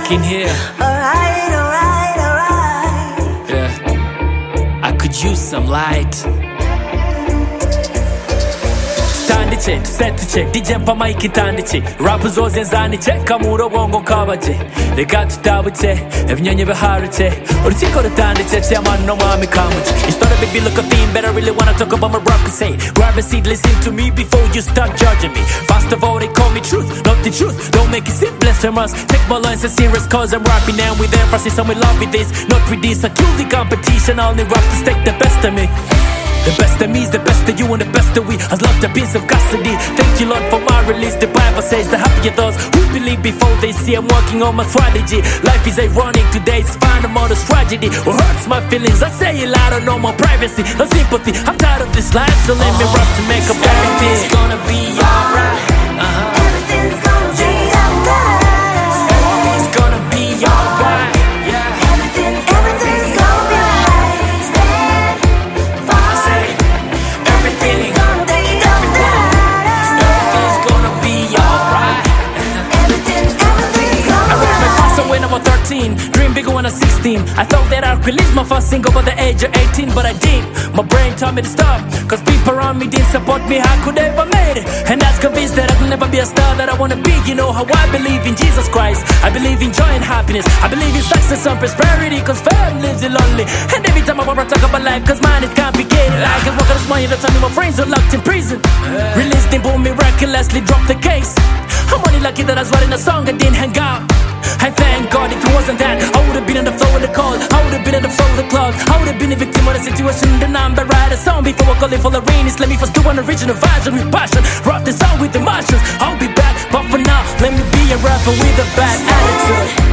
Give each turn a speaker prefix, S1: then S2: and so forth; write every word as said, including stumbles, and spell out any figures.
S1: dark in here.
S2: Alright, alright, alright.
S1: Yeah, I could use some light. Tandiche, tusetiche, D J mpa mic tandiche. Rappers zose nzaniche, kamuro bongo kabaje. Reka tutabuche, ebinyonyi biharuche. Urukiko rutandiche, chairman no mwami kamuche. You started baby look a theme, better really wanna talk about my rap say. Grab a seat, listen to me before you start judging me. First of all, they call me truth, not the truth. Don't make it simple, blasphemous. Take my lines as serious cause I'm rapping and with emphasis and we love with this. Not with this, I kill the competition, I only rap to take the best of me. The best of me is the best of you and the best of we has locked up in some custody. Thank you Lord for my release. The Bible says the happier those who believe before they see. I'm working on my strategy. Life is ironic, today it's fine, I'm on a tragedy. What hurts my feelings, I say it loud, I know my privacy, no sympathy. I'm tired of this life, so let me rap to make up everything. It's gonna be alright. Uh-huh.
S2: Everything's gonna be alright.
S1: It's gonna be alright. Yeah.
S2: Everything's, everything's gonna be alright. Stand for
S1: Everything,
S2: gonna be alright.
S1: everything's gonna be alright.
S2: Everything's, everything's
S1: I
S2: gonna be
S1: wrote my first song when I was thirteen, dream bigger when I was sixteen. I thought that I'd release my first single by the age of eighteen, but I didn't. My brain told me to stop, cause people around me didn't support me. How could I ever made it? And that's convinced that I could never be a star that I wanna be. You know how I believe in Jesus Christ, I believe in joy and happiness, I believe in success and prosperity, cause fam lives it lonely. And every time I wanna talk about life, cause mine is complicated. I can walk on this money, that's tell me my friends are locked in prison. Released them, boom, miraculously dropped the case. I'm only lucky that I was writing a song and didn't hang out. I thank God, if it wasn't that, I would've been on the floor of the call, I would've been on the floor of the cloud, I would've been a victim of the situation. The number write a song before I call it for the rain. Let me first do an original version with passion, rock the song with emotions. I'll be back, but for now, let me be a rapper with a bad attitude.